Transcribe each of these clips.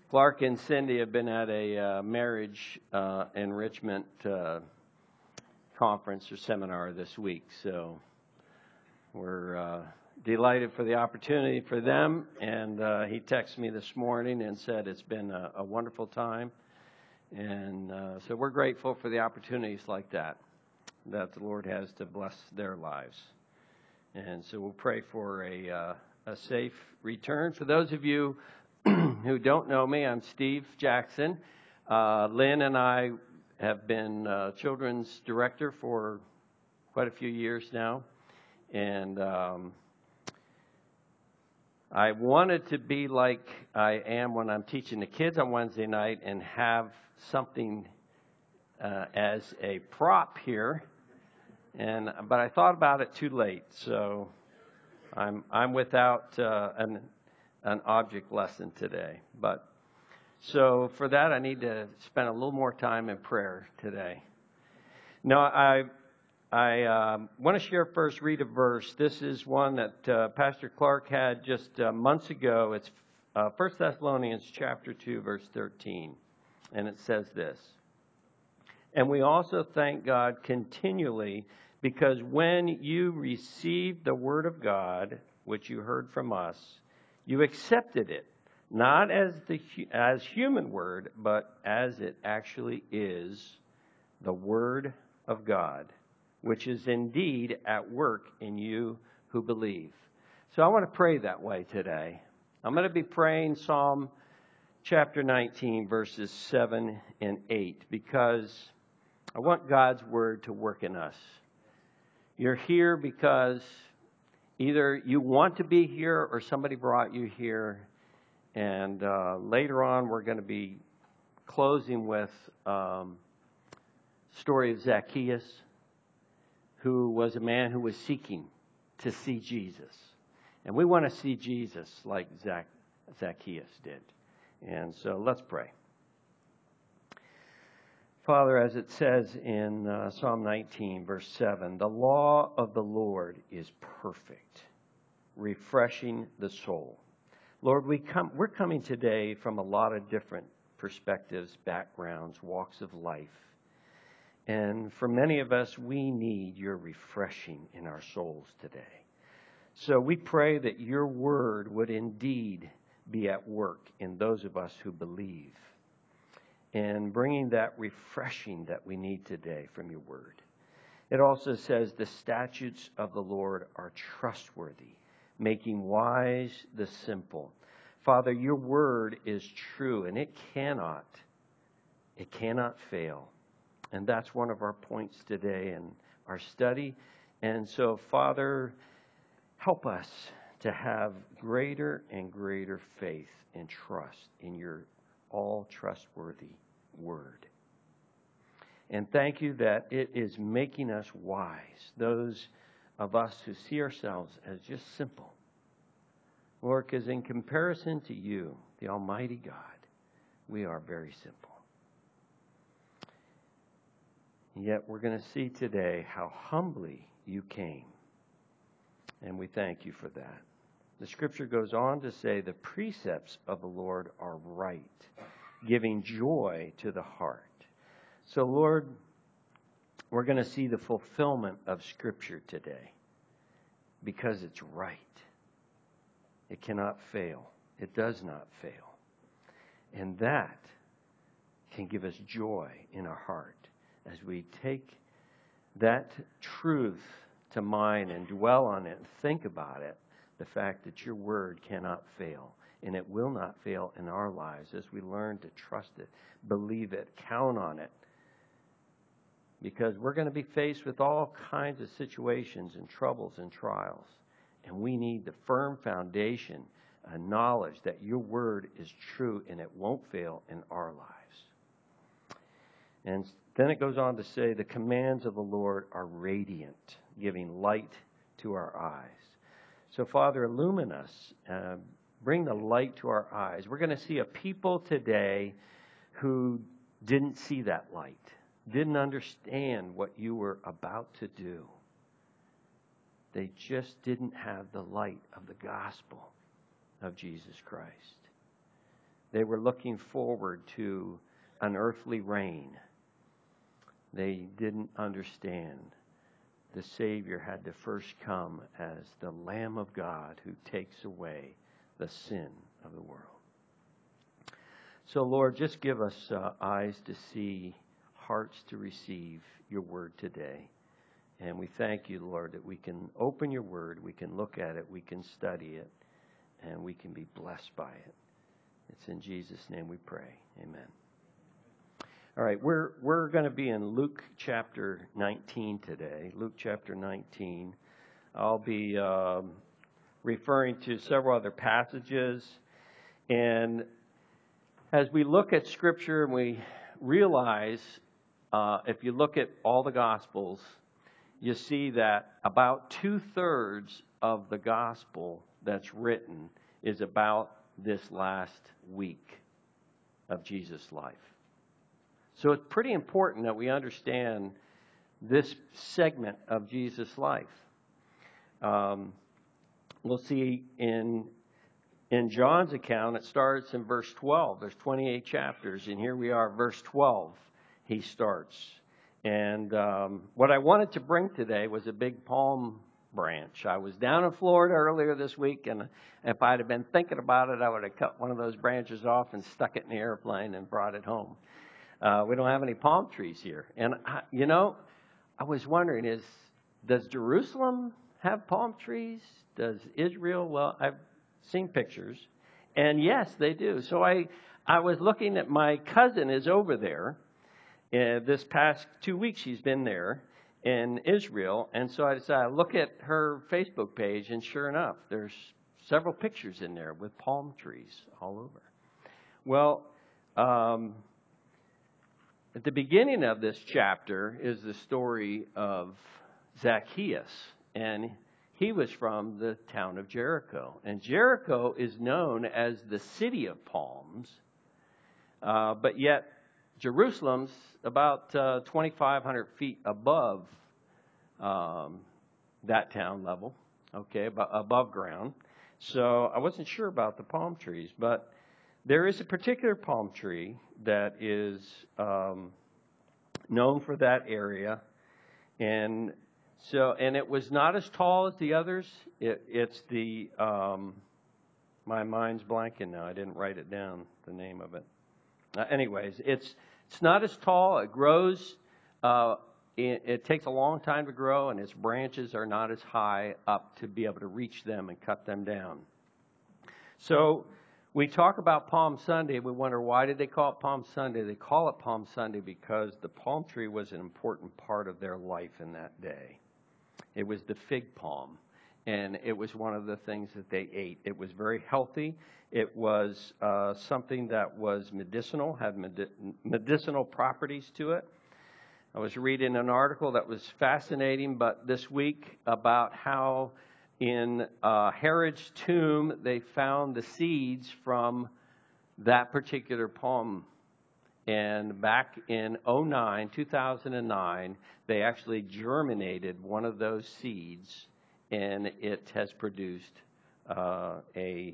Clark and Cindy have been at a marriage enrichment conference or seminar this week, so we're delighted for the opportunity for them. And he texted me this morning and said it's been a wonderful time, and so we're grateful for the opportunities like that the Lord has to bless their lives. And so we'll pray for a safe return. For those of you who don't know me, I'm Steve Jackson. Lynn and I have been children's director for quite a few years now. And I wanted to be like I am when I'm teaching the kids on Wednesday night and have something as a prop here. But I thought about it too late, so I'm without an object lesson today. But so for that, I need to spend a little more time in prayer today. Now, I want to share first, read a verse. This is one that Pastor Clark had just months ago. It's 1 Thessalonians chapter 2, verse 13. And it says this: "And we also thank God continually, because when you received the word of God, which you heard from us, you accepted it, not as human word, but as it actually is, the word of God, which is indeed at work in you who believe." So I want to pray that way today. I'm going to be praying Psalm chapter 19, verses 7 and 8, because I want God's word to work in us. You're here because either you want to be here or somebody brought you here. And later on, we're going to be closing with story of Zacchaeus, who was a man who was seeking to see Jesus. And we want to see Jesus like Zacchaeus did. And so let's pray. Father, as it says in Psalm 19, verse 7, "The law of the Lord is perfect, refreshing the soul." Lord, we're coming today from a lot of different perspectives, backgrounds, walks of life. And for many of us, we need your refreshing in our souls today. So we pray that your word would indeed be at work in those of us who believe, and bringing that refreshing that we need today from your word. It also says the statutes of the Lord are trustworthy, making wise the simple. Father, your word is true, and it cannot fail. And that's one of our points today in our study. And so, Father, help us to have greater and greater faith and trust in your all trustworthy word. And thank you that it is making us wise, those of us who see ourselves as just simple. Lord, because in comparison to you, the Almighty God, we are very simple. And yet we're going to see today how humbly you came. And we thank you for that. The scripture goes on to say the precepts of the Lord are right, giving joy to the heart. So, Lord, we're going to see the fulfillment of Scripture today because it's right. It cannot fail. It does not fail. And that can give us joy in our heart as we take that truth to mind and dwell on it and think about it, the fact that your word cannot fail. And it will not fail in our lives as we learn to trust it, believe it, count on it. Because we're going to be faced with all kinds of situations and troubles and trials. And we need the firm foundation and knowledge that your word is true and it won't fail in our lives. And then it goes on to say the commands of the Lord are radiant, giving light to our eyes. So, Father, illumine us. Bring the light to our eyes. We're going to see a people today who didn't see that light, didn't understand what you were about to do. They just didn't have the light of the gospel of Jesus Christ. They were looking forward to an earthly reign. They didn't understand the Savior had to first come as the Lamb of God who takes away the sin of the world. So, Lord, just give us eyes to see, hearts to receive your word today. And we thank you, Lord, that we can open your word, we can look at it, we can study it, and we can be blessed by it. It's in Jesus' name we pray. Amen. All right, we're going to be in Luke chapter 19 today. Luke chapter 19. I'll be referring to several other passages. And as we look at Scripture and we realize, if you look at all the Gospels, you see that about 2/3 of the Gospel that's written is about this last week of Jesus' life. So it's pretty important that we understand this segment of Jesus' life. We'll see in John's account, it starts in verse 12. There's 28 chapters, and here we are, verse 12, he starts. And what I wanted to bring today was a big palm branch. I was down in Florida earlier this week, and if I'd have been thinking about it, I would have cut one of those branches off and stuck it in the airplane and brought it home. We don't have any palm trees here. And, I was wondering, does Jerusalem have palm trees? Does Israel? Well, I've seen pictures. And yes, they do. So I was looking at my cousin is over there. This past 2 weeks she's been there in Israel. And so I decided to look at her Facebook page, and sure enough, there's several pictures in there with palm trees all over. Well, at the beginning of this chapter is the story of Zacchaeus, and he was from the town of Jericho. And Jericho is known as the city of palms, but yet Jerusalem's about 2,500 feet above that town level, above ground. So I wasn't sure about the palm trees, but there is a particular palm tree that is known for that area, and it was not as tall as the others. It's the my mind's blanking now. I didn't write it down, the name of it. Anyways, it's not as tall. It grows. It takes a long time to grow, and its branches are not as high up to be able to reach them and cut them down. So we talk about Palm Sunday. We wonder, why did they call it Palm Sunday? They call it Palm Sunday because the palm tree was an important part of their life in that day. It was the fig palm, and it was one of the things that they ate. It was very healthy. It was something that was medicinal, had medicinal properties to it. I was reading an article that was fascinating, but this week, about how in Herod's tomb they found the seeds from that particular palm. And back in 2009, they actually germinated one of those seeds, and it has produced I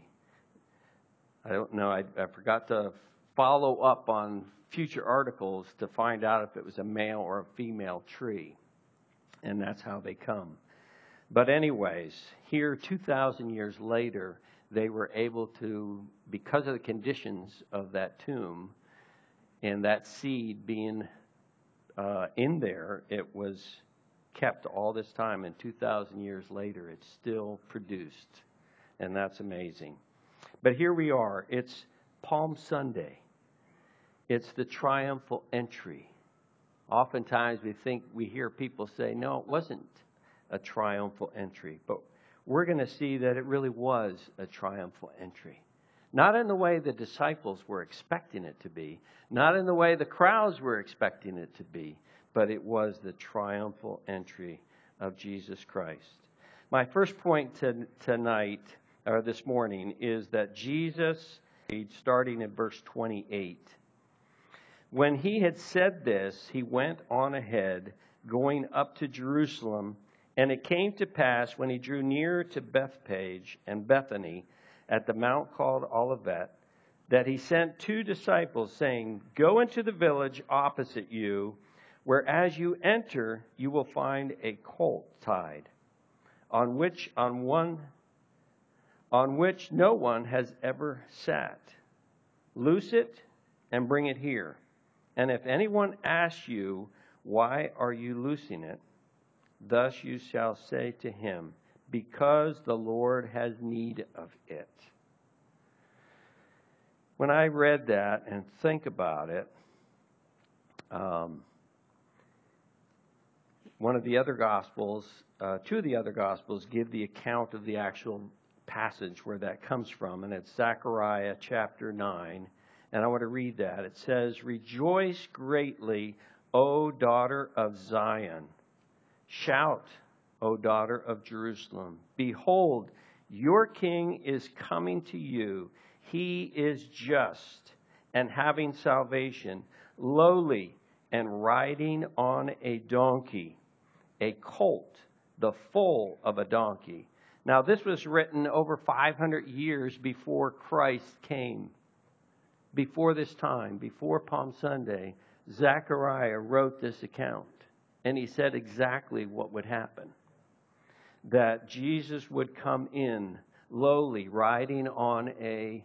don't know, I forgot to follow up on future articles to find out if it was a male or a female tree. And that's how they come. But anyways, here 2,000 years later, they were able to, because of the conditions of that tomb and that seed being in there, it was kept all this time. And 2,000 years later, it's still produced. And that's amazing. But here we are. It's Palm Sunday. It's the triumphal entry. Oftentimes we hear people say, no, it wasn't a triumphal entry. But we're going to see that it really was a triumphal entry. Not in the way the disciples were expecting it to be, not in the way the crowds were expecting it to be, but it was the triumphal entry of Jesus Christ. My first point this morning, is that Jesus, starting in verse 28, when he had said this, he went on ahead, going up to Jerusalem. And it came to pass, when he drew near to Bethphage and Bethany, at the mount called Olivet, that he sent 2 disciples, saying, "Go into the village opposite you, where as you enter, you will find a colt tied, on which no one has ever sat. Loose it and bring it here. And if anyone asks you, 'Why are you loosing it?' thus you shall say to him, 'Because the Lord has need of it.'" When I read that and think about it, one of the other Gospels, 2 of the other Gospels give the account of the actual passage where that comes from, and it's Zechariah chapter 9. And I want to read that. It says, "Rejoice greatly, O daughter of Zion. Shout, O daughter of Jerusalem. Behold, your king is coming to you. He is just and having salvation, lowly and riding on a donkey, a colt, the foal of a donkey." Now, this was written over 500 years before Christ came. Before this time, before Palm Sunday, Zechariah wrote this account. And he said exactly what would happen. That Jesus would come in lowly, riding on a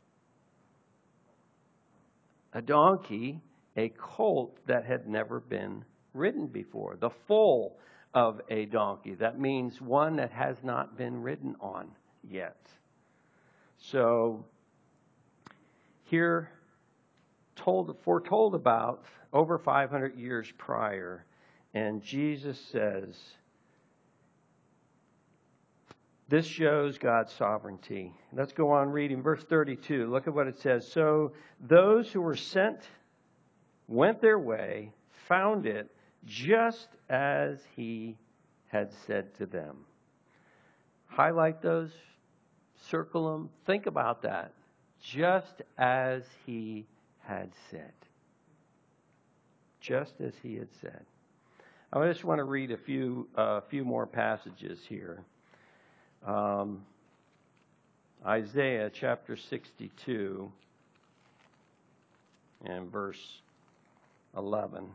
donkey, a colt that had never been ridden before. The foal of a donkey. That means one that has not been ridden on yet. So, here, foretold about over 500 years prior, and Jesus says, this shows God's sovereignty. Let's go on reading verse 32. Look at what it says. "So those who were sent went their way, found it just as he had said to them." Highlight those, circle them, think about that. Just as he had said. Just as he had said. I just want to read a few more passages here. Isaiah chapter 62 and verse 11.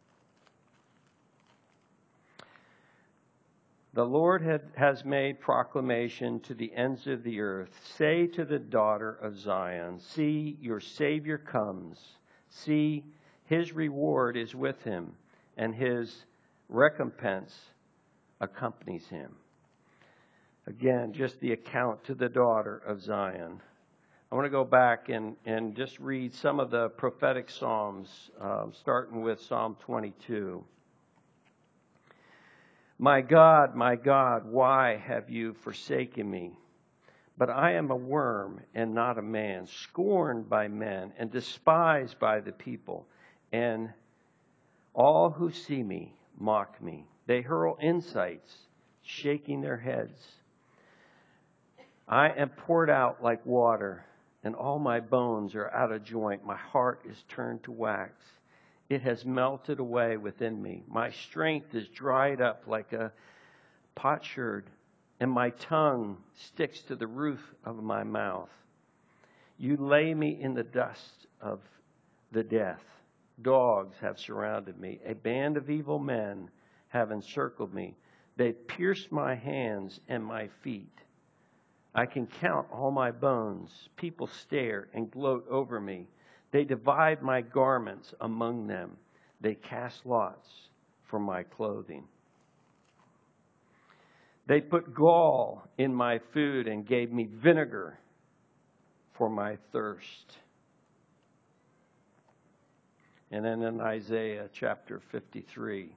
"The Lord has made proclamation to the ends of the earth. Say to the daughter of Zion, 'See, your Savior comes. See, his reward is with him, and his recompense accompanies him.'" Again, just the account to the daughter of Zion. I want to go back and just read some of the prophetic psalms, starting with Psalm 22. my God, why have you forsaken me? But I am a worm and not a man, scorned by men and despised by the people. And all who see me mock me. They hurl insults, shaking their heads. I am poured out like water, and all my bones are out of joint. My heart is turned to wax. It has melted away within me. My strength is dried up like a potsherd, and my tongue sticks to the roof of my mouth. You lay me in the dust of the death. Dogs have surrounded me. A band of evil men have encircled me. They pierced my hands and my feet. I can count all my bones. People stare and gloat over me. They divide my garments among them. They cast lots for my clothing. They put gall in my food and gave me vinegar for my thirst. And then in Isaiah chapter 53,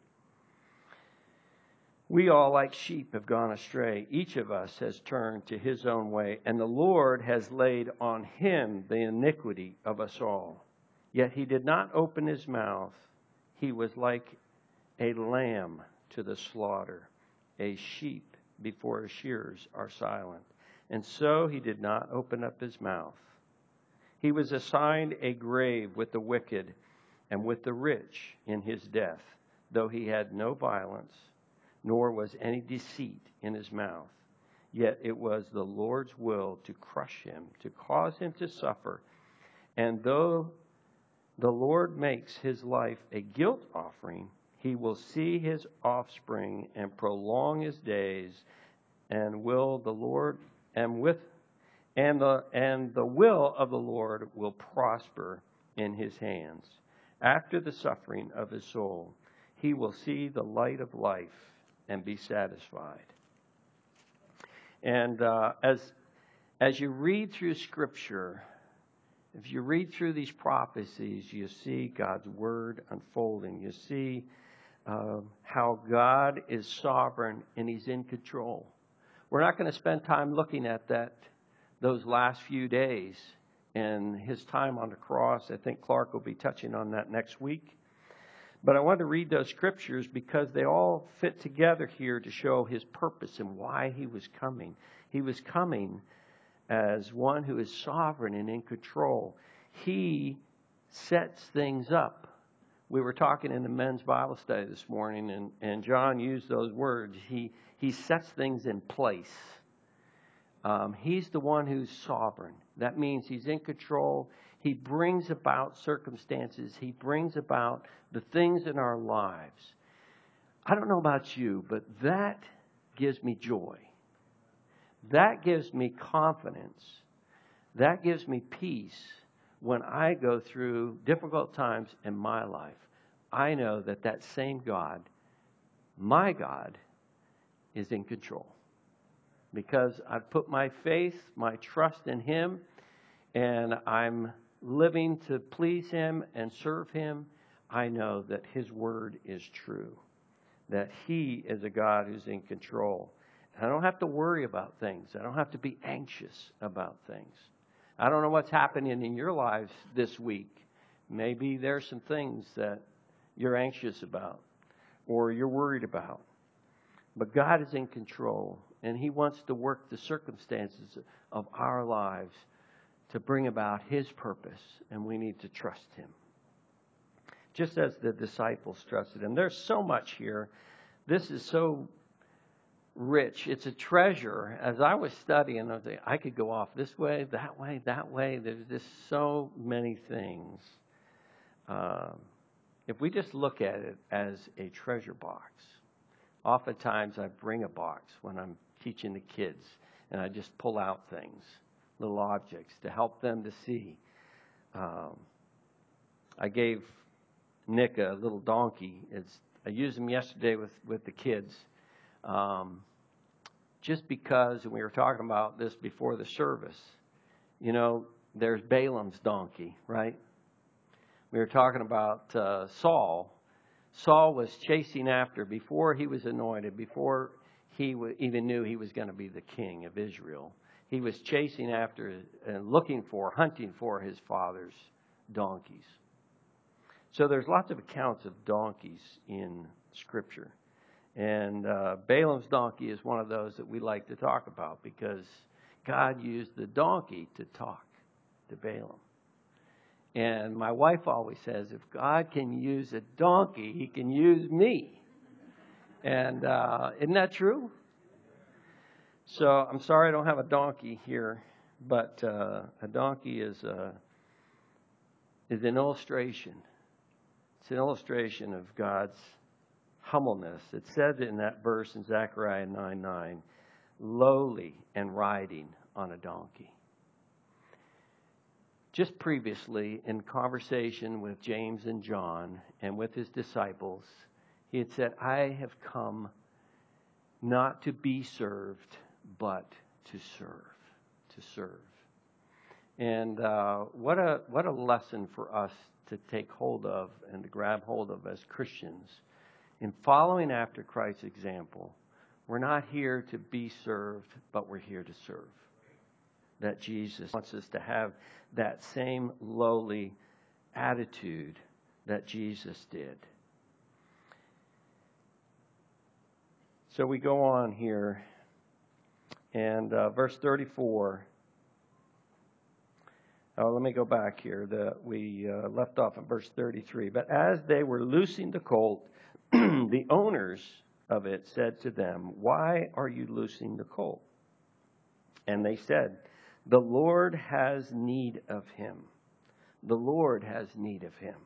we all like sheep have gone astray. Each of us has turned to his own way, and the Lord has laid on him the iniquity of us all. Yet he did not open his mouth. He was like a lamb to the slaughter, a sheep before his shearers are silent. And so he did not open up his mouth. He was assigned a grave with the wicked and with the rich in his death, though he had no violence, nor was any deceit in his mouth. Yet it was the Lord's will to crush him, to cause him to suffer. And though the Lord makes his life a guilt offering, he will see his offspring and prolong his days, and will the Lord and with and the will of the Lord will prosper in his hands. After the suffering of his soul, he will see the light of life and be satisfied. And as you read through Scripture, if you read through these prophecies, you see God's Word unfolding. You see how God is sovereign and he's in control. We're not going to spend time looking at those last few days and his time on the cross. I think Clark will be touching on that next week. But I wanted to read those scriptures because they all fit together here to show his purpose and why he was coming. He was coming as one who is sovereign and in control. He sets things up. We were talking in the men's Bible study this morning, and John used those words. He sets things in place. He's the one who's sovereign. That means he's in control. He brings about circumstances. He brings about the things in our lives. I don't know about you, but that gives me joy. That gives me confidence. That gives me peace when I go through difficult times in my life. I know that same God, my God, is in control. Because I've put my faith, my trust in him, and I'm living to please him and serve him. I know that his word is true, that he is a God who's in control. I don't have to worry about things. I don't have to be anxious about things. I don't know what's happening in your lives this week. Maybe there's some things that you're anxious about or you're worried about. But God is in control, and he wants to work the circumstances of our lives to bring about his purpose, and we need to trust him. Just as the disciples trusted him. There's so much here. This is so rich. It's a treasure. As I was studying, I was like, I could go off this way, that way, that way. There's just so many things. If we just look at it as a treasure box, oftentimes I bring a box when I'm teaching the kids, and I just pull out things, little objects, to help them to see. I gave Nick a little donkey. I used him yesterday with the kids. Just because, and we were talking about this before the service, there's Balaam's donkey, right? We were talking about Saul. Saul was chasing after, before he was anointed, before he even knew he was going to be the king of Israel. He was chasing after and hunting for his father's donkeys. So there's lots of accounts of donkeys in Scripture. And Balaam's donkey is one of those that we like to talk about because God used the donkey to talk to Balaam. And my wife always says, if God can use a donkey, he can use me. And isn't that true? So I'm sorry I don't have a donkey here, but a donkey is an illustration. It's an illustration of God's humbleness. It says in that verse in Zechariah 9:9, lowly and riding on a donkey. Just previously, in conversation with James and John and with his disciples, he had said, I have come not to be served, but to serve. And what a lesson for us to take hold of and to grab hold of as Christians. In following after Christ's example, we're not here to be served, but we're here to serve. That Jesus wants us to have that same lowly attitude that Jesus did. So we go on here, and verse 34. Let me go back here. We left off at verse 33. But as they were loosing the colt, the owners of it said to them, why are you loosing the colt? And they said, the Lord has need of him. The Lord has need of him.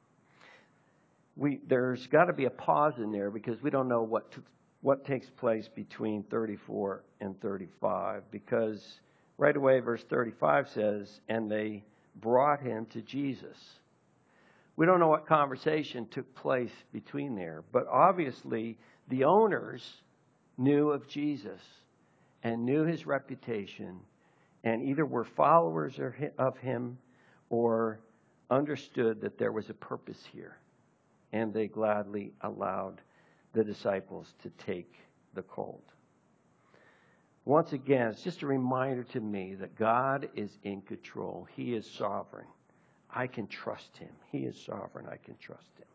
There's got to be a pause in there because we don't know what takes place between 34 and 35. Because right away, verse 35 says, and they brought him to Jesus. We don't know what conversation took place between there, but obviously the owners knew of Jesus and knew his reputation and either were followers of him or understood that there was a purpose here. And they gladly allowed the disciples to take the colt. Once again, it's just a reminder to me that God is in control. He is sovereign. I can trust him. He is sovereign. I can trust him.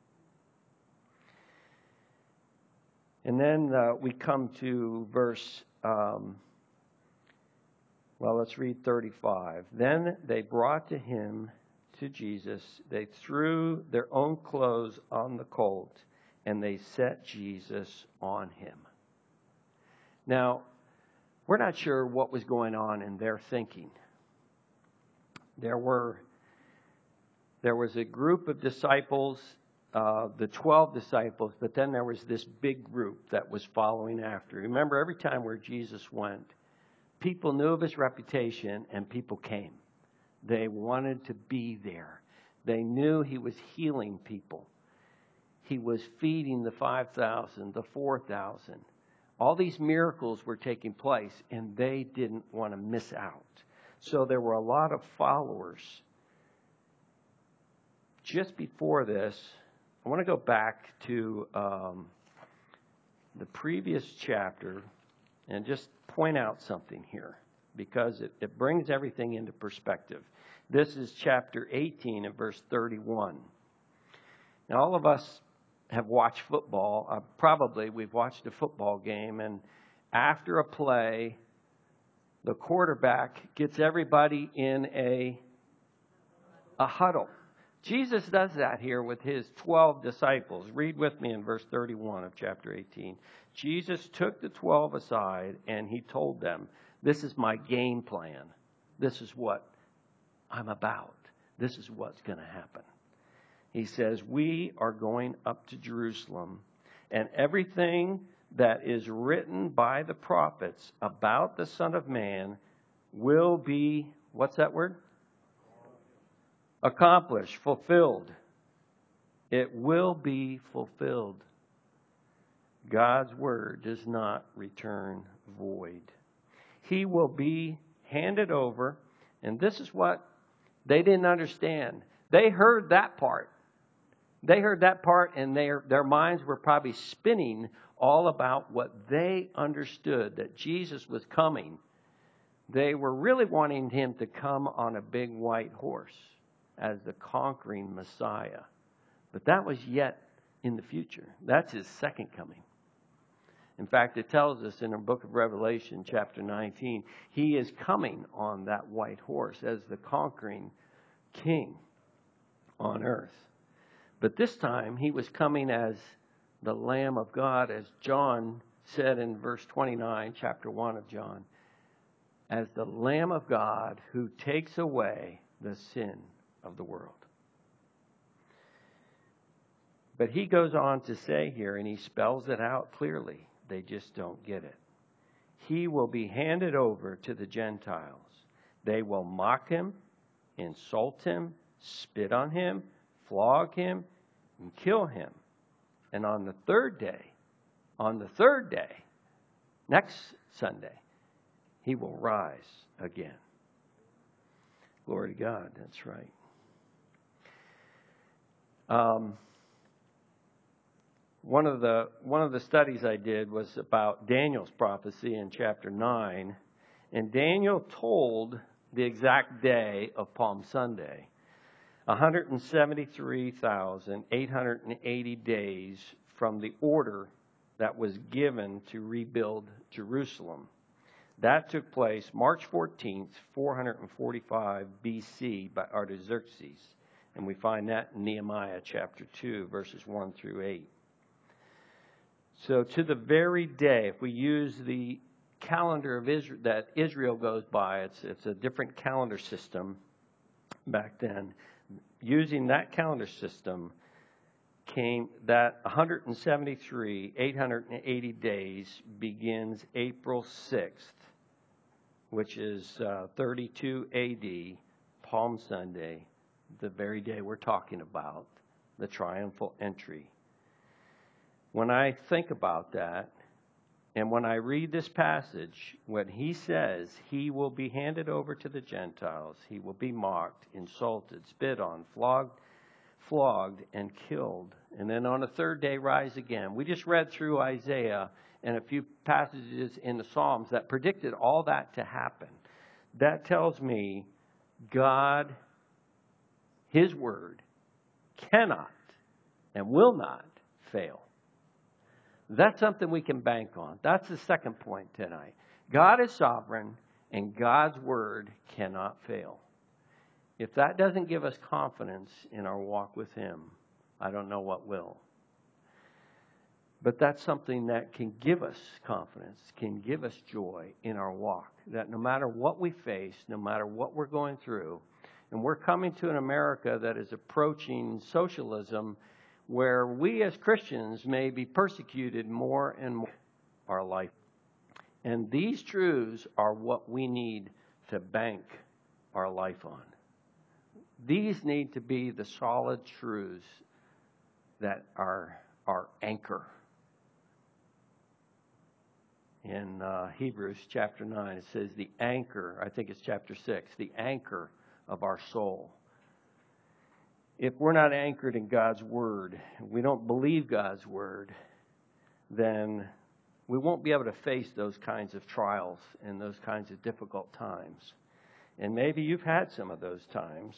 And then we come to verse, let's read 35. Then they brought to Jesus, they threw their own clothes on the colt, and they set Jesus on him. Now, we're not sure what was going on in their thinking. There was a group of disciples, the 12 disciples, but then there was this big group that was following after. Remember, every time where Jesus went, people knew of his reputation and people came. They wanted to be there. They knew he was healing people. He was feeding the 5,000, the 4,000. All these miracles were taking place, and they didn't want to miss out. So there were a lot of followers. Just before this, I want to go back to the previous chapter and just point out something here, because it brings everything into perspective. This is chapter 18 and verse 31. Now, all of us have watched football. We've watched a football game, and after a play, the quarterback gets everybody in a huddle. Jesus does that here with his 12 disciples. Read with me in verse 31 of chapter 18. Jesus took the 12 aside, and he told them, this is my game plan. This is what I'm about. This is what's going to happen. He says, we are going up to Jerusalem, and everything that is written by the prophets about the Son of Man will be, what's that word? Accomplished, fulfilled. It will be fulfilled. God's word does not return void. He will be handed over, and this is what they didn't understand. They heard that part. They heard that part, and their minds were probably spinning all about what they understood, that Jesus was coming. They were really wanting him to come on a big white horse as the conquering Messiah. But that was yet in the future. That's his second coming. In fact, it tells us in the book of Revelation, chapter 19, he is coming on that white horse as the conquering king on earth. But this time, he was coming as the Lamb of God, as John said in verse 29, chapter 1 of John, as the Lamb of God who takes away the sin of the world. But he goes on to say here, and he spells it out clearly. They just don't get it. He will be handed over to the Gentiles. They will mock him, insult him, spit on him, flog him, and kill him. And on the third day, next Sunday, he will rise again. Glory to God, that's right. One of the studies I did was about Daniel's prophecy in chapter 9. And Daniel told the exact day of Palm Sunday. 173,880 days from the order that was given to rebuild Jerusalem. That took place March 14th, 445 BC by Artaxerxes. And we find that in Nehemiah chapter 2, verses 1 through 8. So to the very day, if we use the calendar of Israel that Israel goes by, it's a different calendar system. back then. Using that calendar system came that 173, 880 days begins April 6th, which is 32 AD, Palm Sunday, the very day we're talking about, the triumphal entry. When I think about that, and when I read this passage, when he says he will be handed over to the Gentiles, he will be mocked, insulted, spit on, flogged, and killed, and then on the third day rise again. We just read through Isaiah and a few passages in the Psalms that predicted all that to happen. That tells me God, his word, cannot and will not fail. That's something we can bank on. That's the second point tonight. God is sovereign, and God's word cannot fail. If that doesn't give us confidence in our walk with him, I don't know what will. But that's something that can give us confidence, can give us joy in our walk. That no matter what we face, no matter what we're going through, and we're coming to an America that is approaching socialism, where we as Christians may be persecuted more and more in our life. And these truths are what we need to bank our life on. These need to be the solid truths that are our anchor. In Hebrews chapter 9, it says the anchor, I think it's chapter 6, the anchor of our soul. If we're not anchored in God's word, we don't believe God's word, then we won't be able to face those kinds of trials and those kinds of difficult times. And maybe you've had some of those times.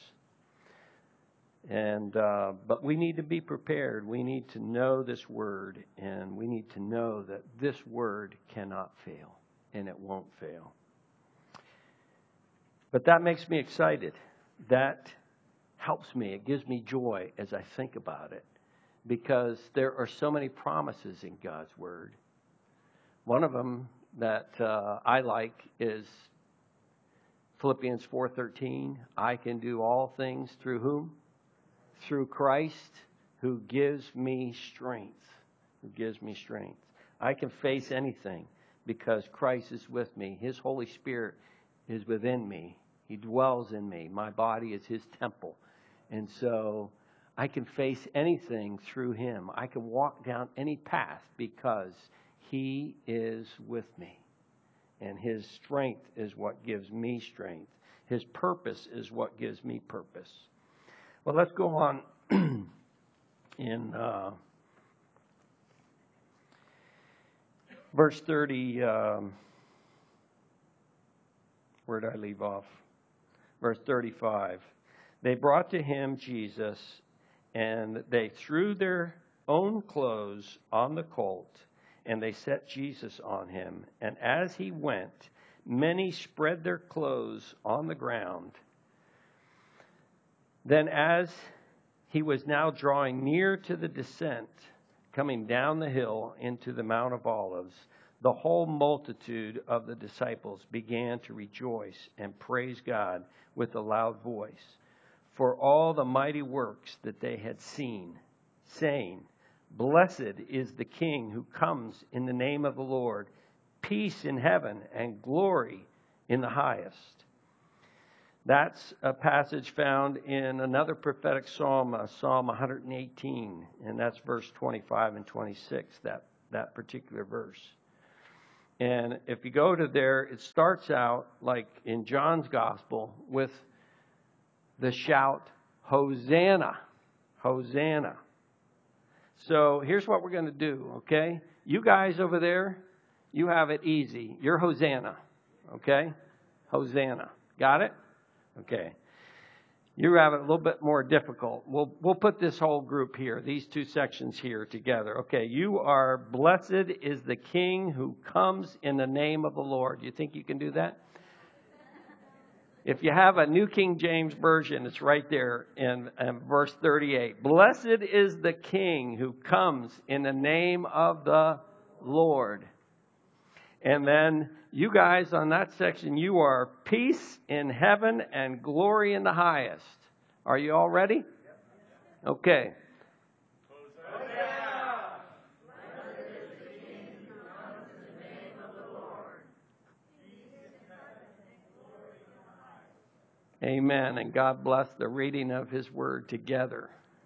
But we need to be prepared. We need to know this word, and we need to know that this word cannot fail, and it won't fail. But that makes me excited. That helps me. It gives me joy as I think about it, because there are so many promises in God's word. One of them that I like is Philippians 4:13. I can do all things through whom? Through Christ, who gives me strength. Who gives me strength. I can face anything because Christ is with me. His Holy Spirit is within me. He dwells in me. My body is his temple. And so I can face anything through him. I can walk down any path because he is with me. And his strength is what gives me strength. His purpose is what gives me purpose. Well, let's go on in verse 30. Where did I leave off? Verse 35. They brought to him Jesus, and they threw their own clothes on the colt, and they set Jesus on him. And as he went, many spread their clothes on the ground. Then as he was now drawing near to the descent, coming down the hill into the Mount of Olives, the whole multitude of the disciples began to rejoice and praise God with a loud voice for all the mighty works that they had seen, saying, "Blessed is the King who comes in the name of the Lord, peace in heaven and glory in the highest." That's a passage found in another prophetic psalm, Psalm 118, and that's verse 25 and 26, that particular verse. And if you go to there, it starts out like in John's gospel with the shout, "Hosanna, Hosanna." So here's what we're going to do, okay? You guys over there, you have it easy. You're Hosanna, okay? Hosanna. Got it? Okay. You have it a little bit more difficult. We'll put this whole group here, these two sections here together. Okay, you are blessed is the King who comes in the name of the Lord. You think you can do that? If you have a New King James Version, it's right there in verse 38. Blessed is the King who comes in the name of the Lord. And then you guys on that section, you are peace in heaven and glory in the highest. Are you all ready? Okay. Amen. And God bless the reading of His Word together.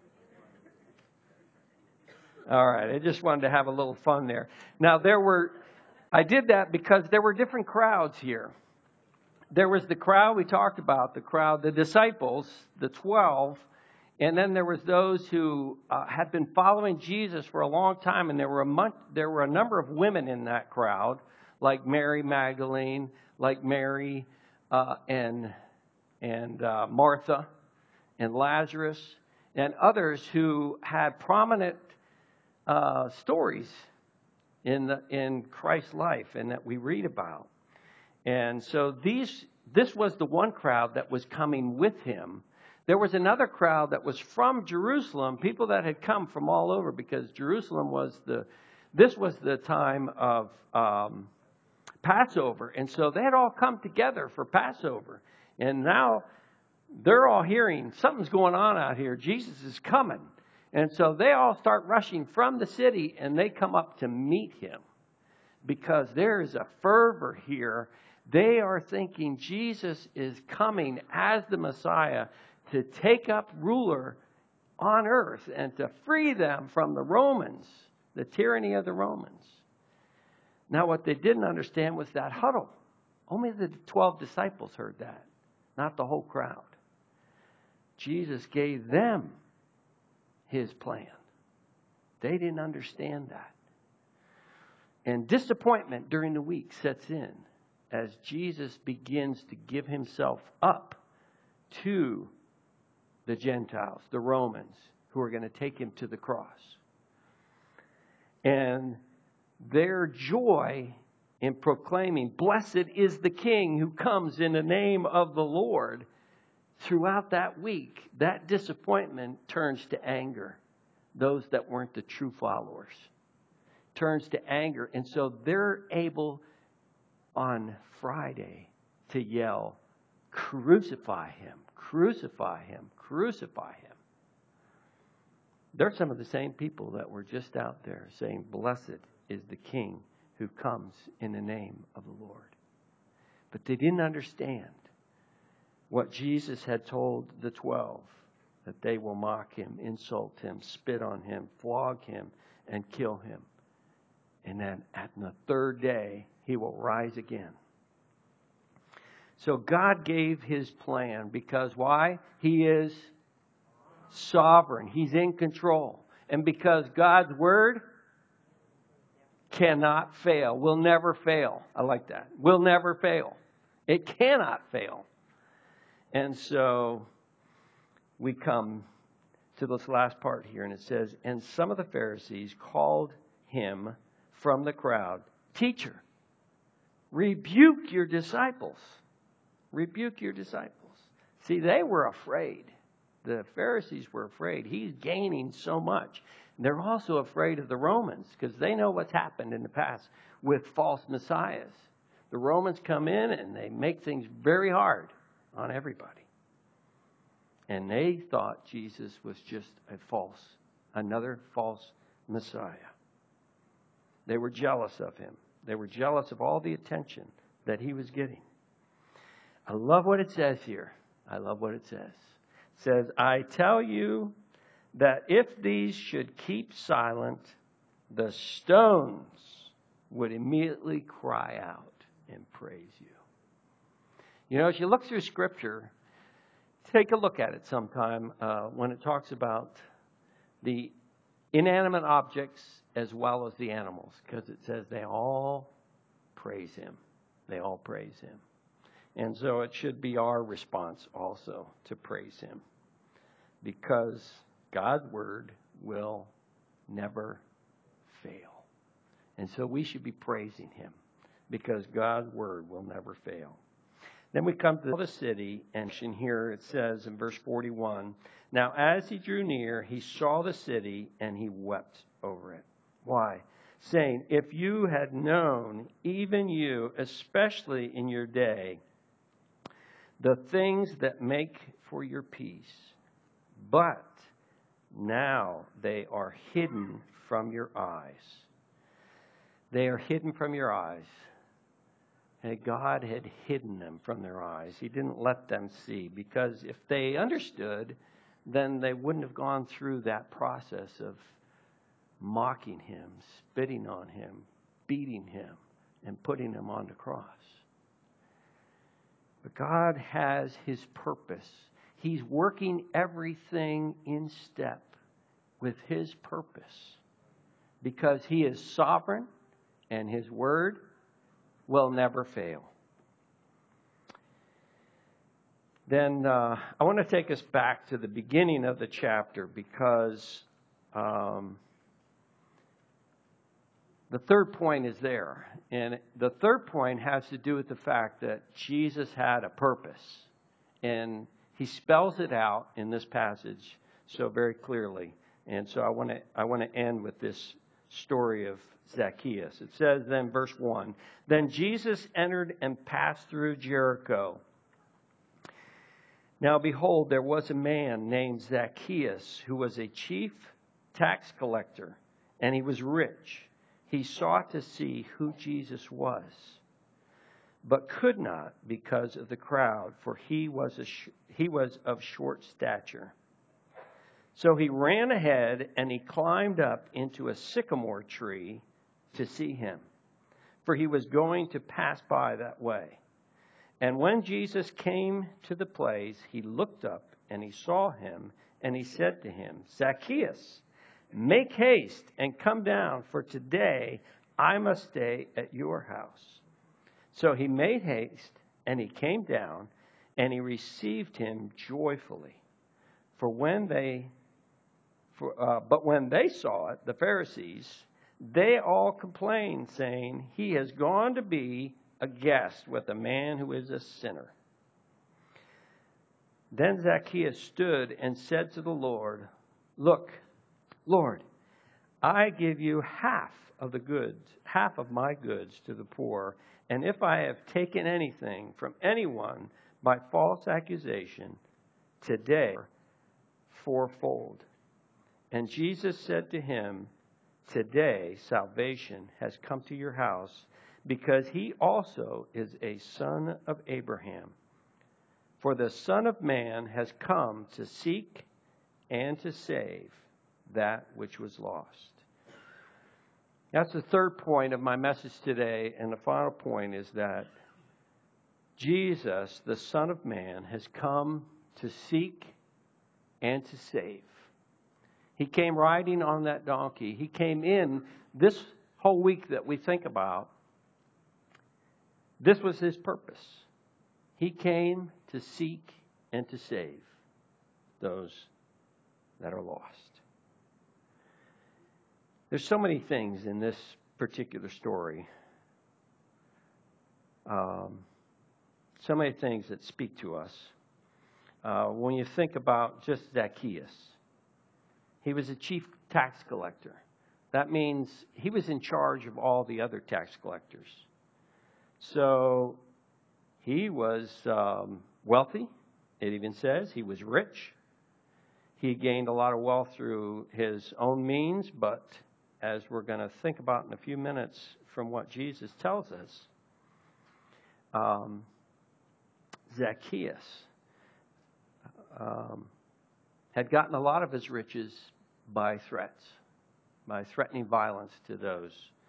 All right. I just wanted to have a little fun there. Now, I did that because there were different crowds here. There was the crowd we talked about, the disciples, the 12, and then there was those who had been following Jesus for a long time, and there were a number of women in that crowd, like Mary Magdalene, like Mary and Martha and Lazarus, and others who had prominent stories in Christ's life and that we read about. And so this was the one crowd that was coming with him. There was another crowd that was from Jerusalem, people that had come from all over, because Jerusalem this was the time of Passover. And so they had all come together for Passover. And now they're all hearing something's going on out here. Jesus is coming. And so they all start rushing from the city and they come up to meet him because there is a fervor here. They are thinking Jesus is coming as the Messiah to take up ruler on earth and to free them from the Romans, the tyranny of the Romans. Now, what they didn't understand was that huddle. Only the 12 disciples heard that, not the whole crowd. Jesus gave them his plan. They didn't understand that. And disappointment during the week sets in as Jesus begins to give himself up to the Gentiles, the Romans, who are going to take him to the cross. And their joy in proclaiming, "Blessed is the King who comes in the name of the Lord," throughout that week, that disappointment turns to anger. Those that weren't the true followers turns to anger. And so they're able on Friday to yell, "Crucify him, crucify him, crucify him." They're some of the same people that were just out there saying, "Blessed is the King who comes in the name of the Lord." But they didn't understand what Jesus had told the 12, that they will mock him, insult him, spit on him, flog him, and kill him. And then at the third day, he will rise again. So God gave his plan because why? He is sovereign. He's in control. And because God's word cannot fail, will never fail. I like that. Will never fail. It cannot fail. And so we come to this last part here, and it says, "And some of the Pharisees called him from the crowd, 'Teacher, rebuke your disciples.'" Rebuke your disciples. See, they were afraid. The Pharisees were afraid. He's gaining so much. They're also afraid of the Romans because they know what's happened in the past with false messiahs. The Romans come in and they make things very hard on everybody. And they thought Jesus was just another false Messiah. They were jealous of him. They were jealous of all the attention that he was getting. I love what it says here. I love what it says. It says, "I tell you that if these should keep silent, the stones would immediately cry out and praise you." You know, as you look through Scripture, take a look at it sometime when it talks about the inanimate objects as well as the animals, because it says they all praise him. They all praise him. And so it should be our response also to praise him, because God's word will never fail. And so we should be praising him because God's word will never fail. Then we come to the city, and here it says in verse 41, "Now as he drew near, he saw the city, and he wept over it." Why? saying, if you had known, even you, especially in your day, the things that make for your peace, but now they are hidden from your eyes. They are hidden from your eyes. And God had hidden them from their eyes. He didn't let them see, because if they understood, then they wouldn't have gone through that process of mocking him, spitting on him, beating him, and putting him on the cross. But God has his purpose. He's working everything in step with his purpose, because he is sovereign and his word will never fail. Then I want to take us back to the beginning of the chapter, because the third point is there. And the third point has to do with the fact that Jesus had a purpose. And he spells it out in this passage so very clearly. And so I want to end with this story of Zacchaeus. It says then, verse 1, then Jesus entered and passed through Jericho. Now behold, there was a man named Zacchaeus, who was a chief tax collector, and he was rich. He sought to see who Jesus was, but could not because of the crowd, for he was of short stature. So he ran ahead and he climbed up into a sycamore tree to see him, for he was going to pass by that way. And when Jesus came to the place, he looked up and he saw him, and he said to him, Zacchaeus, make haste and come down, for today I must stay at your house. So he made haste and he came down, and he received him joyfully. But when they saw it, the Pharisees, they all complained, saying, he has gone to be a guest with a man who is a sinner. Then Zacchaeus stood and said to the Lord, look, Lord, I give you half of my goods to the poor, and if I have taken anything from anyone by false accusation, today fourfold. And Jesus said to him, today salvation has come to your house, because he also is a son of Abraham. For the Son of Man has come to seek and to save that which was lost. That's the third point of my message today. And the final point is that Jesus, the Son of Man, has come to seek and to save. He came riding on that donkey. He came in this whole week that we think about. This was his purpose. He came to seek and to save those that are lost. There's so many things in this particular story. So many things that speak to us. When you think about just Zacchaeus, he was a chief tax collector. That means he was in charge of all the other tax collectors. So he was wealthy. It even says he was rich. He gained a lot of wealth through his own means, but as we're going to think about in a few minutes from what Jesus tells us, Zacchaeus had gotten a lot of his riches by threats, by threatening violence to those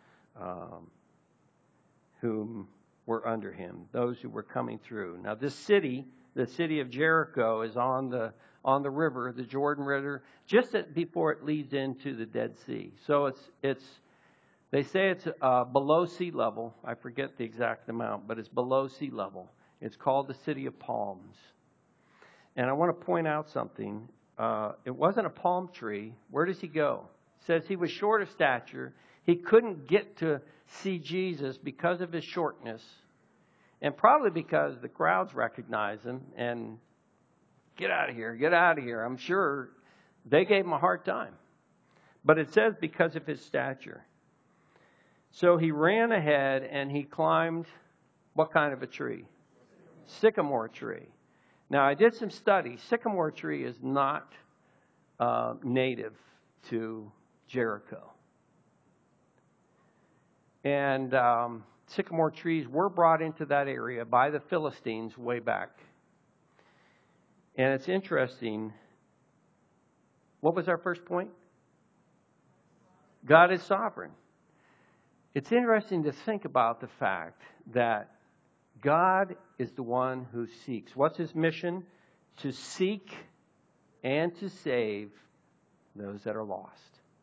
whom were under him, those who were coming through. Now, this city, the city of Jericho, is on the river, the Jordan River, just before it leads into the Dead Sea. So they say it's below sea level. I forget the exact amount, but it's below sea level. It's called the City of Palms. And I want to point out something. It wasn't a palm tree. Where does he go? It says he was short of stature. He couldn't get to see Jesus because of his shortness, and probably because the crowds recognize him and get out of here, get out of here. I'm sure they gave him a hard time. But it says because of his stature. So he ran ahead and he climbed what kind of a tree? Sycamore tree. Now, I did some studies. Sycamore tree is not native to Jericho. And sycamore trees were brought into that area by the Philistines way back. And it's interesting. What was our first point? God is sovereign. It's interesting to think about the fact that God is the one who seeks. What's his mission? To seek and to save those that are lost.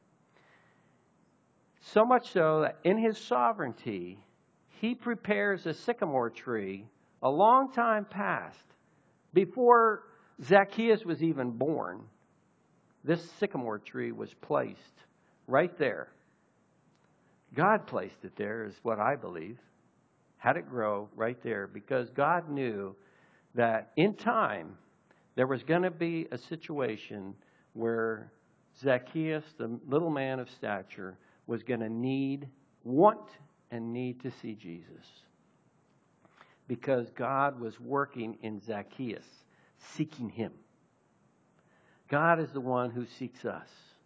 So much so that in his sovereignty, he prepares a sycamore tree a long time past. Before Zacchaeus was even born, this sycamore tree was placed right there. God placed it there, is what I believe. Had it grow right there because God knew that in time there was going to be a situation where Zacchaeus, the little man of stature, was going to want and need to see Jesus. Because God was working in Zacchaeus, seeking him. God is the one who seeks us.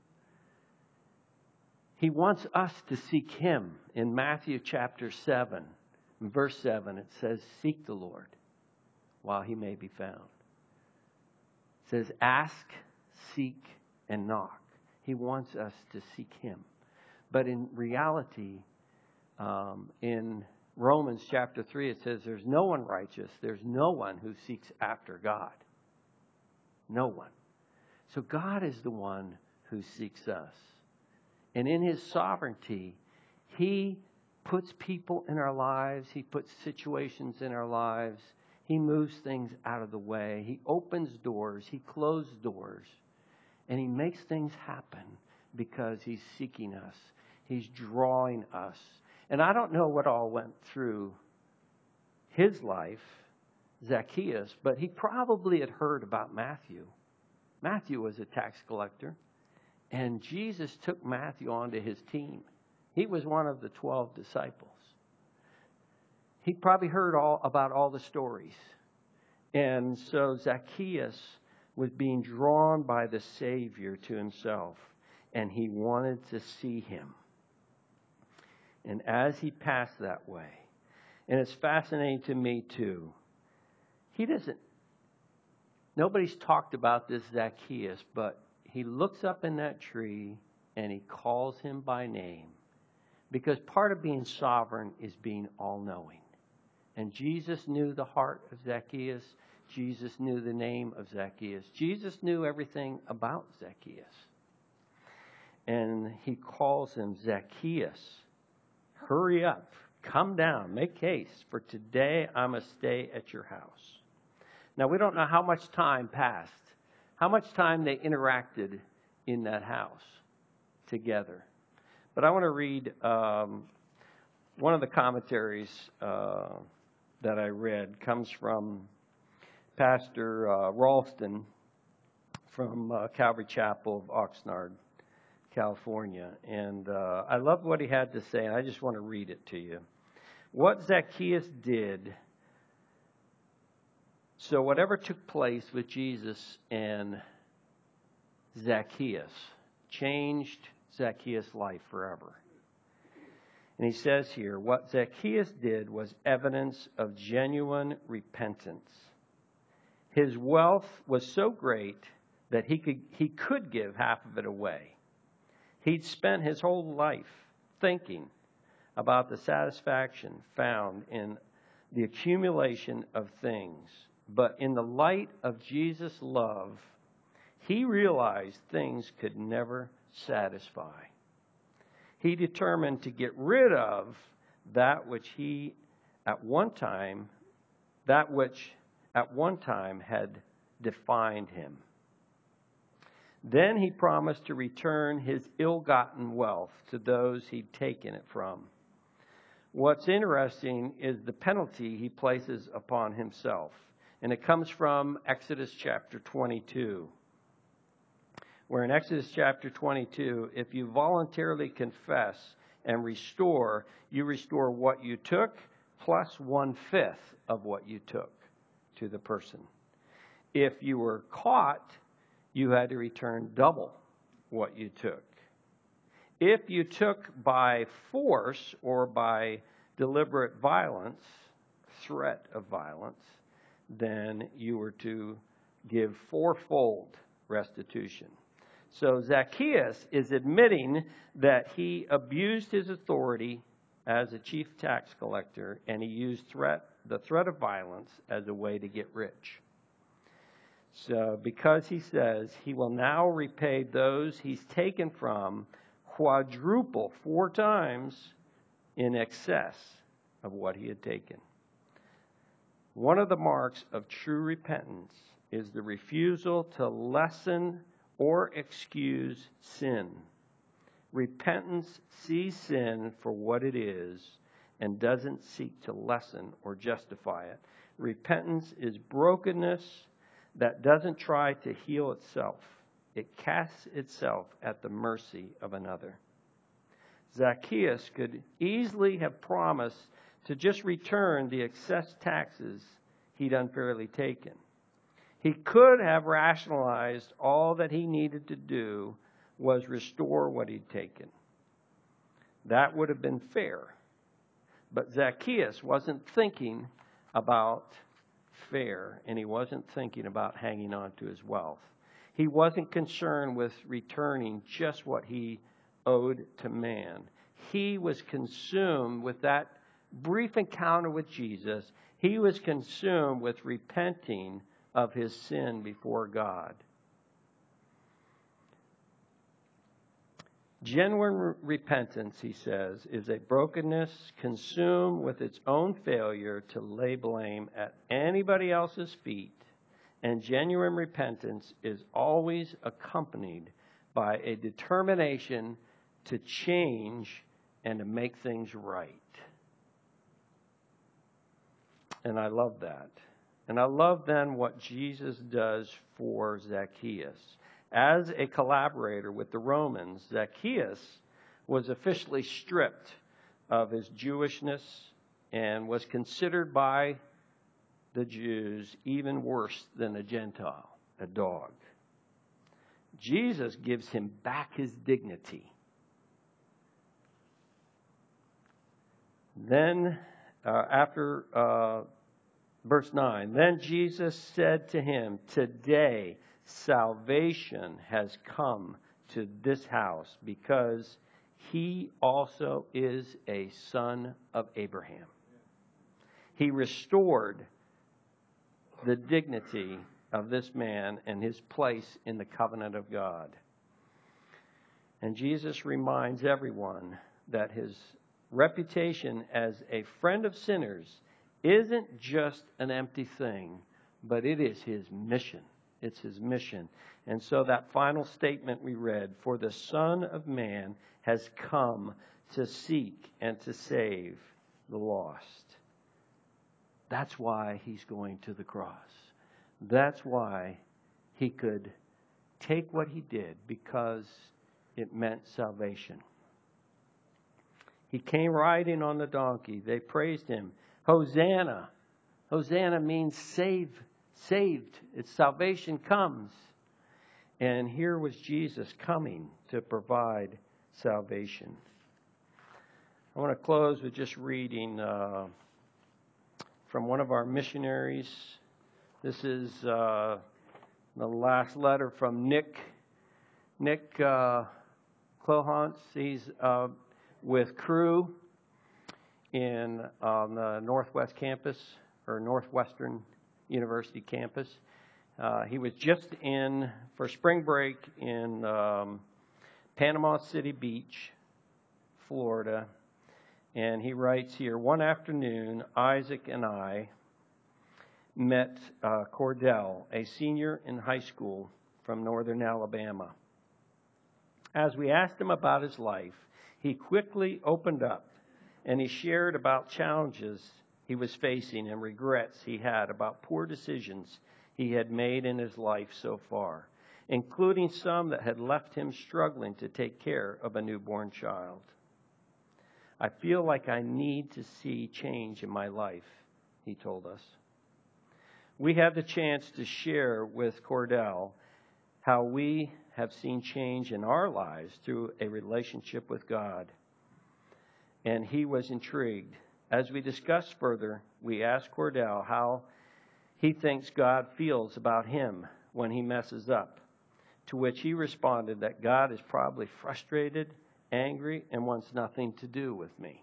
He wants us to seek him. In Matthew chapter 7, in verse 7, it says, "Seek the Lord while he may be found." It says, "Ask, seek, and knock." He wants us to seek him. But in reality, in Romans chapter 3, it says there's no one righteous. There's no one who seeks after God. No one. So God is the one who seeks us. And in his sovereignty, he puts people in our lives. He puts situations in our lives. He moves things out of the way. He opens doors. He closes doors. And he makes things happen because he's seeking us. He's drawing us. And I don't know what all went through his life, Zacchaeus, but he probably had heard about Matthew. Matthew was a tax collector. And Jesus took Matthew onto his team. He was one of the 12 disciples. He probably heard about all the stories. And so Zacchaeus was being drawn by the Savior to himself. And he wanted to see him. And as he passed that way, and it's fascinating to me too, nobody's talked about this Zacchaeus, but he looks up in that tree and he calls him by name. Because part of being sovereign is being all-knowing. And Jesus knew the heart of Zacchaeus. Jesus knew the name of Zacchaeus. Jesus knew everything about Zacchaeus. And he calls him, "Zacchaeus, hurry up, come down, make haste, for today I must stay at your house." Now, we don't know how much time passed, how much time they interacted in that house together. But I want to read one of the commentaries that I read. Comes from Pastor Ralston from Calvary Chapel of Oxnard, California. And I love what he had to say, and I just want to read it to you. What Zacchaeus did, so whatever took place with Jesus and Zacchaeus changed Zacchaeus' life forever. And he says here, what Zacchaeus did was evidence of genuine repentance. His wealth was so great that he could give half of it away. He'd spent his whole life thinking about the satisfaction found in the accumulation of things. But in the light of Jesus' love, he realized things could never satisfy. He determined to get rid of that which at one time had defined him. Then he promised to return his ill-gotten wealth to those he'd taken it from. What's interesting is the penalty he places upon himself. And it comes from Exodus chapter 22. Where in Exodus chapter 22, if you voluntarily confess and restore, you restore what you took plus 1/5 of what you took to the person. If you were caught, you had to return double what you took. If you took by force or by deliberate violence, threat of violence, then you were to give fourfold restitution. So Zacchaeus is admitting that he abused his authority as a chief tax collector, and he used the threat of violence as a way to get rich. So because he says he will now repay those he's taken from quadruple, 4 times in excess of what he had taken. One of the marks of true repentance is the refusal to lessen or excuse sin. Repentance sees sin for what it is and doesn't seek to lessen or justify it. Repentance is brokenness that doesn't try to heal itself. It casts itself at the mercy of another. Zacchaeus could easily have promised to just return the excess taxes he'd unfairly taken. He could have rationalized all that he needed to do was restore what he'd taken. That would have been fair. But Zacchaeus wasn't thinking about fair, and he wasn't thinking about hanging on to his wealth. He wasn't concerned with returning just what he owed to man. He was consumed with that brief encounter with Jesus. He was consumed with repenting of his sin before God. Genuine repentance, he says, is a brokenness consumed with its own failure to lay blame at anybody else's feet. And genuine repentance is always accompanied by a determination to change and to make things right. And I love that. And I love then what Jesus does for Zacchaeus. As a collaborator with the Romans, Zacchaeus was officially stripped of his Jewishness and was considered by the Jews even worse than a Gentile, a dog. Jesus gives him back his dignity. Then, after verse 9, then Jesus said to him, "Today salvation has come to this house, because he also is a son of Abraham." He restored the dignity of this man and his place in the covenant of God. And Jesus reminds everyone that his reputation as a friend of sinners isn't just an empty thing, but it is his mission. It's his mission. And so that final statement we read, "For the Son of Man has come to seek and to save the lost." That's why he's going to the cross. That's why he could take what he did, because it meant salvation. He came riding on the donkey. They praised him. Hosanna. Hosanna means saved. It's salvation comes. And here was Jesus coming to provide salvation. I want to close with just reading from one of our missionaries. This is the last letter from Nick Clohantz. He's with Cru on the Northwest campus, or Northwestern University campus. He was just in for spring break in Panama City Beach, Florida. And he writes here, "One afternoon, Isaac and I met Cordell, a senior in high school from northern Alabama. As we asked him about his life, he quickly opened up, and he shared about challenges he was facing and regrets he had about poor decisions he had made in his life so far, including some that had left him struggling to take care of a newborn child. I feel like I need to see change in my life, he told us. We have the chance to share with Cordell how we have seen change in our lives through a relationship with God. And he was intrigued. As we discussed further, we asked Cordell how he thinks God feels about him when he messes up, to which he responded that God is probably frustrated, angry, and wants nothing to do with me.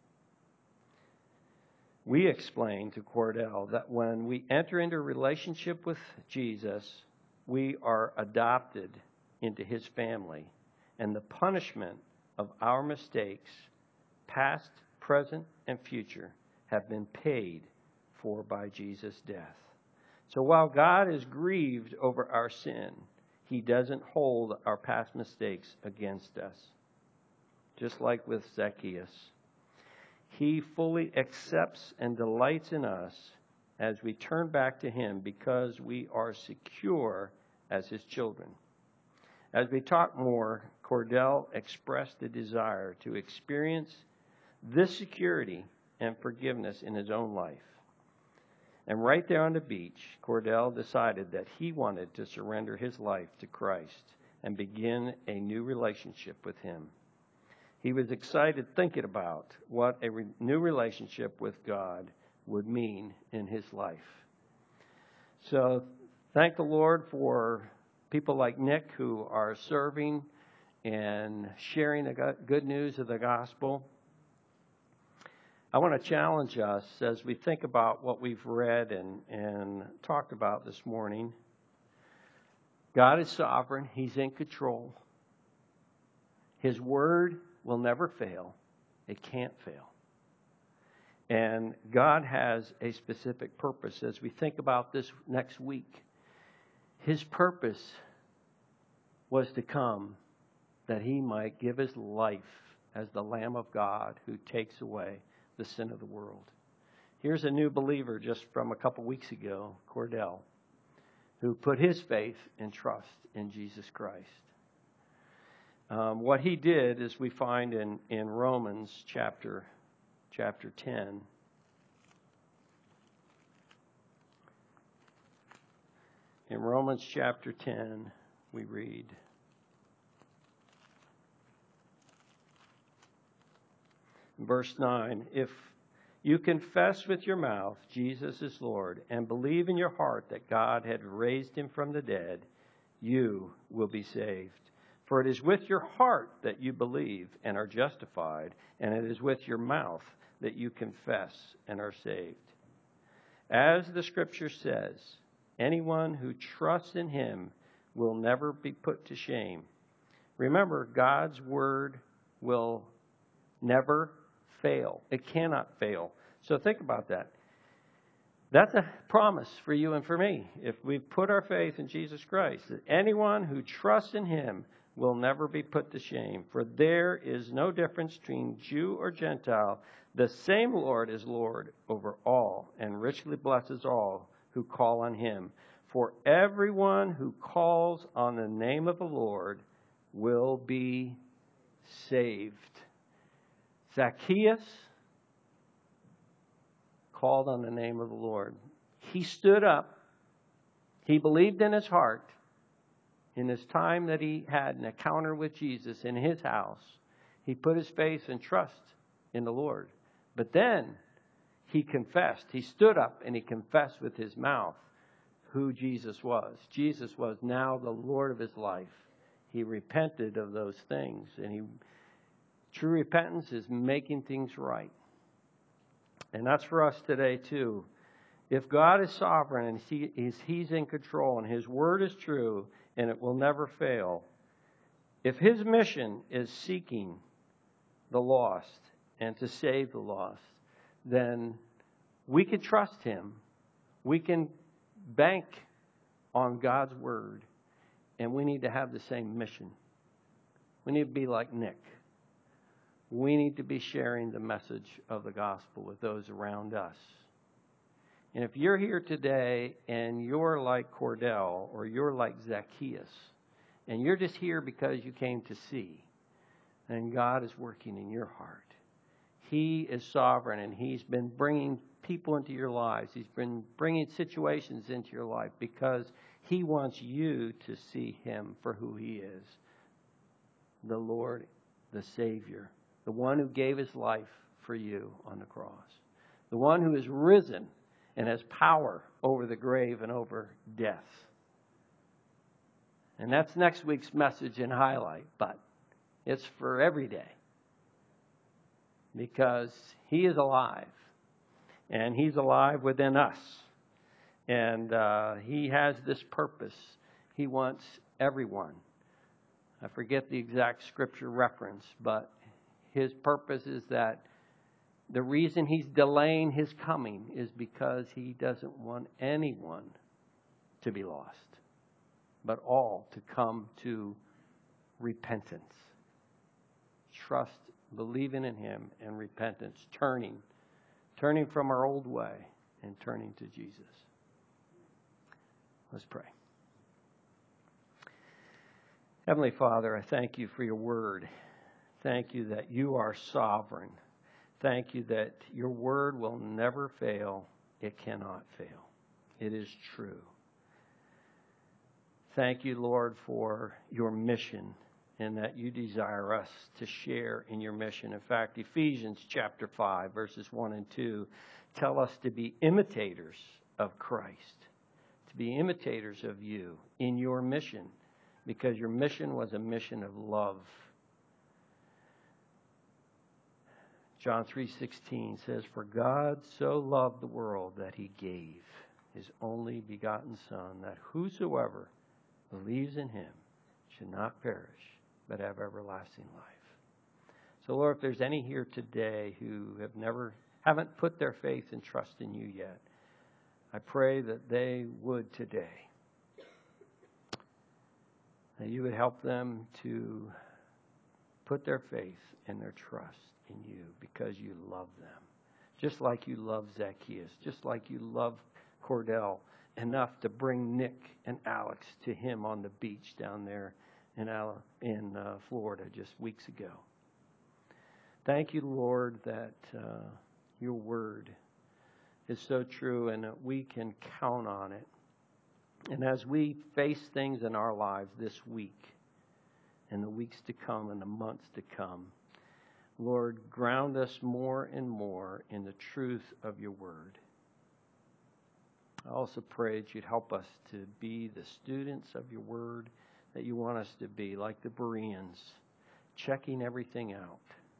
We explained to Cordell that when we enter into a relationship with Jesus, we are adopted into his family, and the punishment of our mistakes, past, present, and future, have been paid for by Jesus' death. So while God is grieved over our sin, he doesn't hold our past mistakes against us. Just like with Zacchaeus. He fully accepts and delights in us as we turn back to him because we are secure as his children. As we talk more, Cordell expressed a desire to experience this security and forgiveness in his own life. And right there on the beach, Cordell decided that he wanted to surrender his life to Christ and begin a new relationship with him. He was excited thinking about what a new relationship with God would mean in his life. So thank the Lord for people like Nick who are serving and sharing the good news of the gospel. I want to challenge us as we think about what we've read and talked about this morning. God is sovereign. He's in control. His word will never fail. It can't fail. And God has a specific purpose. As we think about this next week, his purpose was to come that he might give his life as the Lamb of God who takes away the sin of the world. Here's a new believer just from a couple weeks ago, Cordell, who put his faith and trust in Jesus Christ. What he did is we find in Romans chapter 10. In Romans chapter 10, we read, verse 9, if you confess with your mouth Jesus is Lord and believe in your heart that God had raised him from the dead, you will be saved. For it is with your heart that you believe and are justified, and it is with your mouth that you confess and are saved. As the scripture says, anyone who trusts in him will never be put to shame. Remember, God's word will never fail. It cannot fail. So think about that. That's a promise for you and for me. If we put our faith in Jesus Christ, that anyone who trusts in him will never be put to shame. For there is no difference between Jew or Gentile. The same Lord is Lord over all and richly blesses all who call on him. For everyone who calls on the name of the Lord will be saved. Zacchaeus called on the name of the Lord. He stood up. He believed in his heart. In this time that he had an encounter with Jesus in his house, he put his faith and trust in the Lord. But then he confessed. He stood up and he confessed with his mouth who Jesus was. Jesus was now the Lord of his life. He repented of those things. And true repentance is making things right. And that's for us today too. If God is sovereign and he's in control and his word is true and it will never fail, if his mission is seeking the lost and to save the lost, then we can trust him. We can bank on God's word, and we need to have the same mission. We need to be like Nick. We need to be sharing the message of the gospel with those around us. And if you're here today and you're like Cordell or you're like Zacchaeus, and you're just here because you came to see, then God is working in your heart. He is sovereign, and He's been bringing people into your lives. He's been bringing situations into your life because He wants you to see Him for who He is. The Lord, the Savior, the one who gave His life for you on the cross. The one who is risen and has power over the grave and over death. And that's next week's message and highlight, but it's for every day. Because He is alive. And He's alive within us. And He has this purpose. He wants everyone. I forget the exact scripture reference, but His purpose is that the reason He's delaying His coming is because He doesn't want anyone to be lost, but all to come to repentance. Trust, believing in Him, and repentance, turning from our old way and turning to Jesus. Let's pray. Heavenly Father, I thank You for Your word. Thank You that You are sovereign. Thank You that Your word will never fail. It cannot fail. It is true. Thank You, Lord, for Your mission, and that You desire us to share in Your mission. In fact, Ephesians chapter 5, verses 1 and 2 tell us to be imitators of Christ, to be imitators of You in Your mission, because Your mission was a mission of love. John 3:16 says, "For God so loved the world that He gave His only begotten Son, that whosoever believes in Him should not perish, but have everlasting life." So, Lord, if there's any here today who haven't put their faith and trust in You yet, I pray that they would today. That You would help them to put their faith and their trust in You because You love them. Just like You love Zacchaeus, just like You love Cordell enough to bring Nick and Alex to Him on the beach down there in Florida just weeks ago. Thank You, Lord, that Your word is so true and that we can count on it. And as we face things in our lives this week and the weeks to come and the months to come, Lord, ground us more and more in the truth of Your word. I also pray that You'd help us to be the students of Your word that You want us to be, like the Bereans, checking everything out.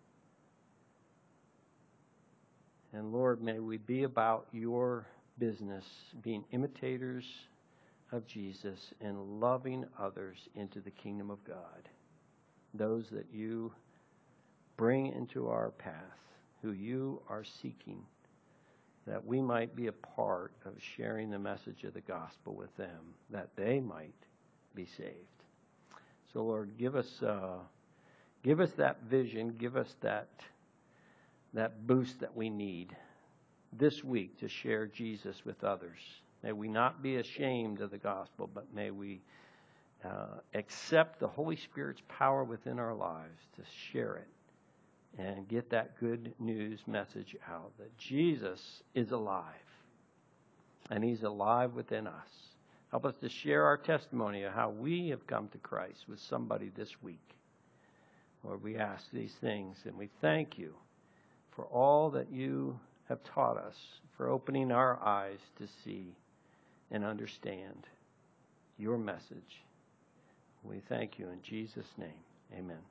And Lord, may we be about Your business, being imitators of Jesus and loving others into the kingdom of God. Those that You bring into our path, who You are seeking, that we might be a part of sharing the message of the gospel with them, that they might be saved. So, Lord, give us that vision, give us that boost that we need this week to share Jesus with others. May we not be ashamed of the gospel, but may we accept the Holy Spirit's power within our lives to share it and get that good news message out that Jesus is alive and He's alive within us. Help us to share our testimony of how we have come to Christ with somebody this week. Lord, we ask these things and we thank You for all that You have taught us, for opening our eyes to see and understand Your message. We thank You in Jesus' name. Amen.